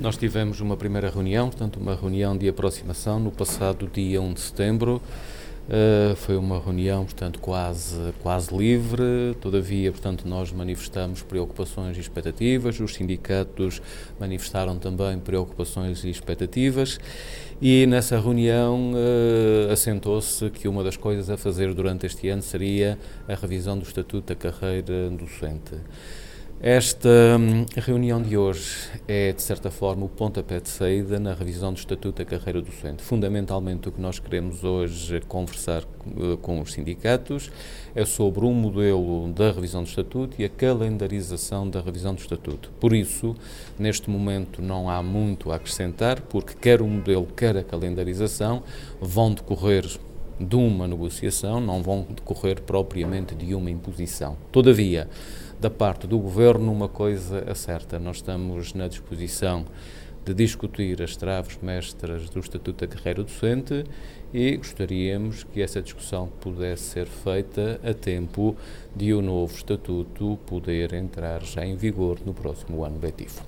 Nós tivemos uma primeira reunião, portanto, uma reunião de aproximação no passado dia 1 de setembro. Foi uma reunião, portanto, quase livre. Todavia, portanto, nós manifestamos preocupações e expectativas, os sindicatos manifestaram também preocupações e expectativas, e nessa reunião assentou-se que uma das coisas a fazer durante este ano seria a revisão do Estatuto da Carreira Docente. Esta reunião de hoje é, de certa forma, o pontapé de saída na revisão do Estatuto da Carreira Docente. Fundamentalmente, o que nós queremos hoje conversar com os sindicatos é sobre um modelo da revisão do Estatuto e a calendarização da revisão do Estatuto. Por isso, neste momento, não há muito a acrescentar, porque quer o modelo, quer a calendarização vão decorrer de uma negociação, não vão decorrer propriamente de uma imposição. Todavia, da parte do Governo, uma coisa é certa: nós estamos na disposição de discutir as traves mestras do Estatuto da Carreira Docente e gostaríamos que essa discussão pudesse ser feita a tempo de o novo Estatuto poder entrar já em vigor no próximo ano letivo.